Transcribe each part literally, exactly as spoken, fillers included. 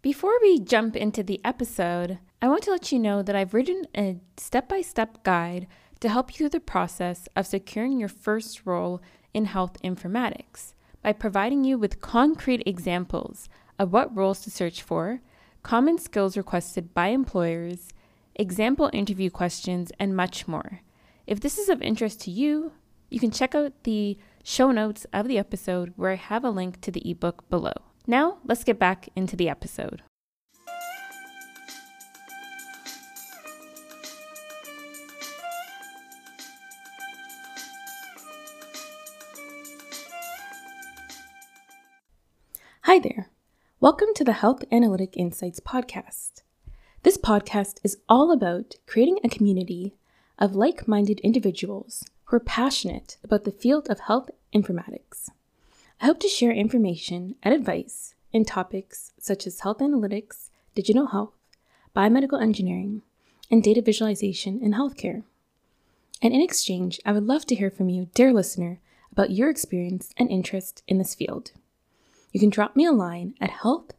Before we jump into the episode, I want to let you know that I've written a step-by-step guide to help you through the process of securing your first role in health informatics by providing you with concrete examples of what roles to search for, common skills requested by employers, example interview questions, and much more. If this is of interest to you, you can check out the show notes of the episode where I have a link to the ebook below. Now, let's get back into the episode. Hi there. Welcome to the Health Analytic Insights podcast. This podcast is all about creating a community of like-minded individuals who are passionate about the field of health informatics. I hope to share information and advice in topics such as health analytics, digital health, biomedical engineering, and data visualization in healthcare. And in exchange, I would love to hear from you, dear listener, about your experience and interest in this field. You can drop me a line at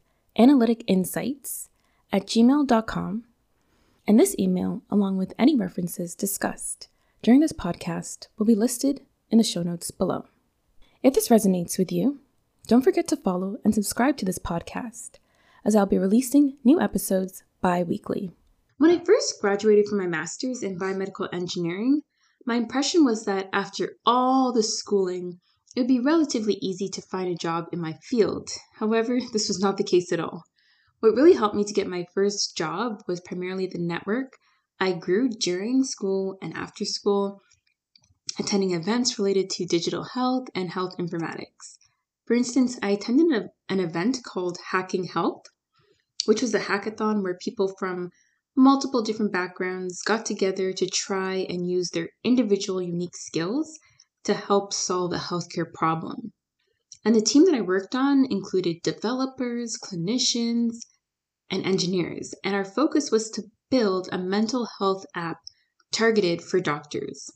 healthanalyticinsights at gmail dot com, and this email, along with any references discussed during this podcast, will be listed in the show notes below. If this resonates with you, don't forget to follow and subscribe to this podcast, as I'll be releasing new episodes bi-weekly. When I first graduated from my master's in biomedical engineering, my impression was that after all the schooling, it would be relatively easy to find a job in my field. However, this was not the case at all. What really helped me to get my first job was primarily the network I grew during school and after school, attending events related to digital health and health informatics. For instance, I attended a, an event called Hacking Health, which was a hackathon where people from multiple different backgrounds got together to try and use their individual unique skills to help solve a healthcare problem. And the team that I worked on included developers, clinicians, and engineers, and our focus was to build a mental health app targeted for doctors.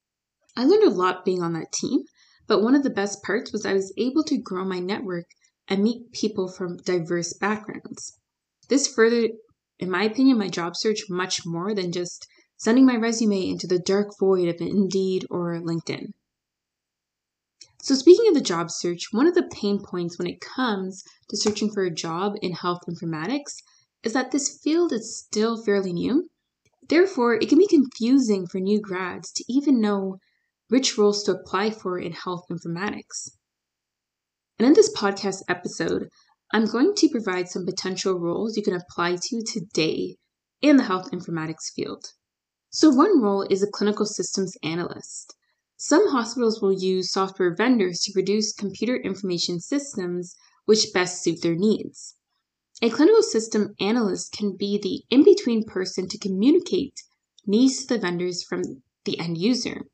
I learned a lot being on that team, but one of the best parts was I was able to grow my network and meet people from diverse backgrounds. This furthered, in my opinion, my job search much more than just sending my resume into the dark void of Indeed or LinkedIn. So speaking of the job search, one of the pain points when it comes to searching for a job in health informatics is that this field is still fairly new. Therefore, it can be confusing for new grads to even know which roles to apply for in health informatics. And in this podcast episode, I'm going to provide some potential roles you can apply to today in the health informatics field. So one role is a clinical systems analyst. Some hospitals will use software vendors to produce computer information systems which best suit their needs. A clinical system analyst can be the in-between person to communicate needs to the vendors from the end user.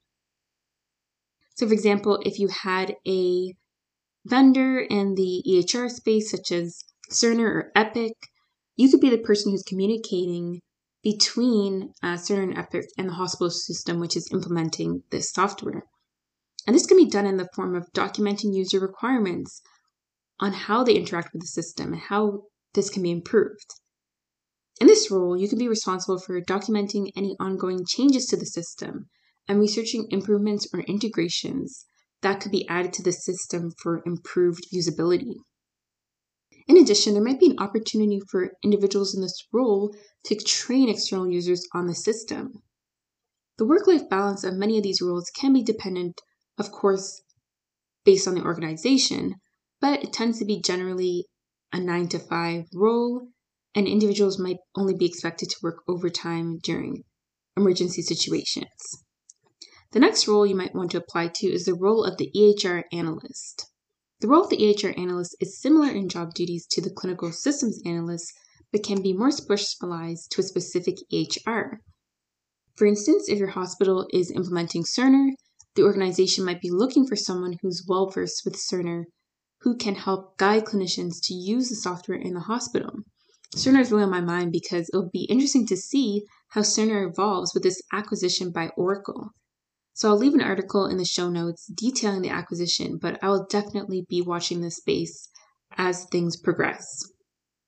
So for example, if you had a vendor in the E H R space, such as Cerner or Epic, you could be the person who's communicating between uh, Cerner and Epic and the hospital system, which is implementing this software. And this can be done in the form of documenting user requirements on how they interact with the system and how this can be improved. In this role, you can be responsible for documenting any ongoing changes to the system and researching improvements or integrations that could be added to the system for improved usability. In addition, there might be an opportunity for individuals in this role to train external users on the system. The work-life balance of many of these roles can be dependent, of course, based on the organization, but it tends to be generally a nine to five role, and individuals might only be expected to work overtime during emergency situations. The next role you might want to apply to is the role of the E H R analyst. The role of the E H R analyst is similar in job duties to the clinical systems analyst, but can be more specialized to a specific E H R. For instance, if your hospital is implementing Cerner, the organization might be looking for someone who's well-versed with Cerner, who can help guide clinicians to use the software in the hospital. Cerner is really on my mind because it'll be interesting to see how Cerner evolves with this acquisition by Oracle. So I'll leave an article in the show notes detailing the acquisition, but I will definitely be watching this space as things progress.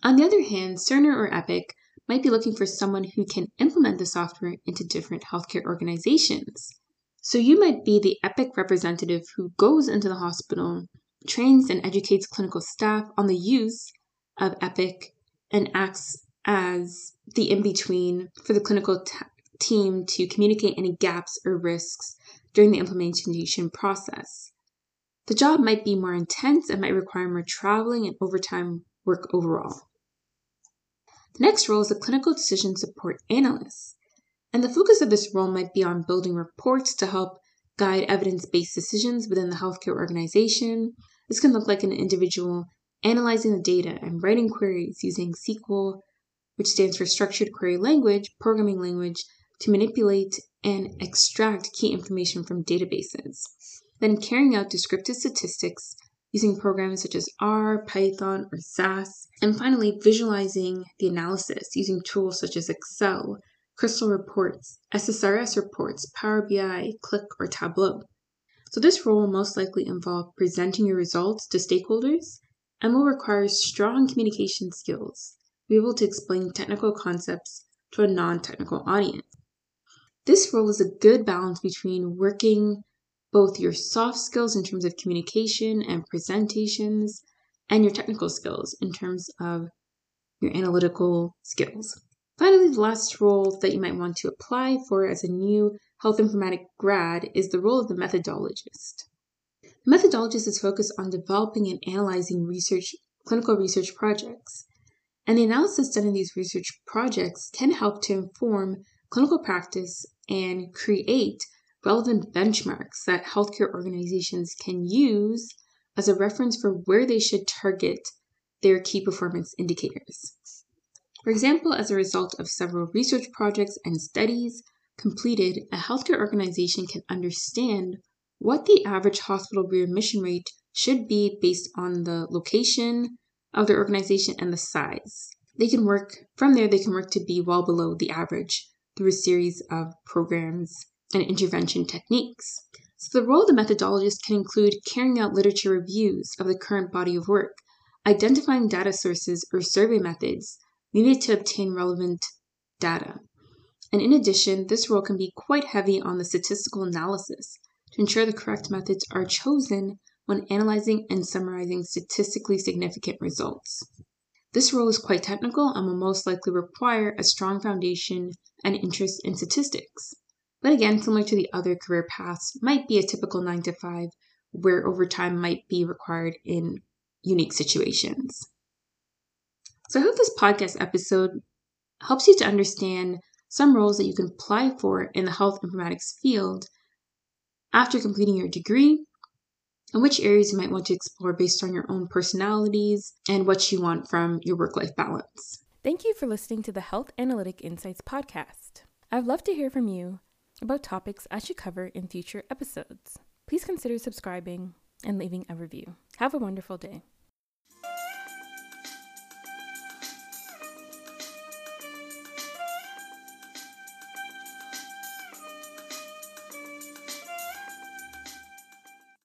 On the other hand, Cerner or Epic might be looking for someone who can implement the software into different healthcare organizations. So you might be the Epic representative who goes into the hospital, trains and educates clinical staff on the use of Epic, and acts as the in-between for the clinical t- team to communicate any gaps or risks during the implementation process. The job might be more intense and might require more traveling and overtime work overall. The next role is the clinical decision support analyst, and the focus of this role might be on building reports to help guide evidence-based decisions within the healthcare organization. This can look like an individual analyzing the data and writing queries using S Q L, which stands for Structured Query Language, programming language, to manipulate and extract key information from databases. Then carrying out descriptive statistics using programs such as R, Python, or S A S. And finally, visualizing the analysis using tools such as Excel, Crystal Reports, S S R S reports, Power B I, Qlik, or Tableau. So this role will most likely involve presenting your results to stakeholders and will require strong communication skills to be able to explain technical concepts to a non-technical audience. This role is a good balance between working both your soft skills in terms of communication and presentations and your technical skills in terms of your analytical skills. Finally, the last role that you might want to apply for as a new health informatics grad is the role of the methodologist. The methodologist is focused on developing and analyzing research, clinical research projects, and the analysis done in these research projects can help to inform clinical practice and create relevant benchmarks that healthcare organizations can use as a reference for where they should target their key performance indicators. For example, as a result of several research projects and studies completed, a healthcare organization can understand what the average hospital readmission rate should be based on the location of their organization and the size. They can work, from there, they can work to be well below the average through a series of programs and intervention techniques. So the role of the methodologist can include carrying out literature reviews of the current body of work, identifying data sources or survey methods needed to obtain relevant data. And in addition, this role can be quite heavy on the statistical analysis to ensure the correct methods are chosen when analyzing and summarizing statistically significant results. This role is quite technical and will most likely require a strong foundation and interest in statistics. But again, similar to the other career paths, might be a typical nine to five where overtime might be required in unique situations. So I hope this podcast episode helps you to understand some roles that you can apply for in the health informatics field after completing your degree, and which areas you might want to explore based on your own personalities and what you want from your work-life balance. Thank you for listening to the Health Analytic Insights podcast. I'd love to hear from you about topics I should cover in future episodes. Please consider subscribing and leaving a review. Have a wonderful day.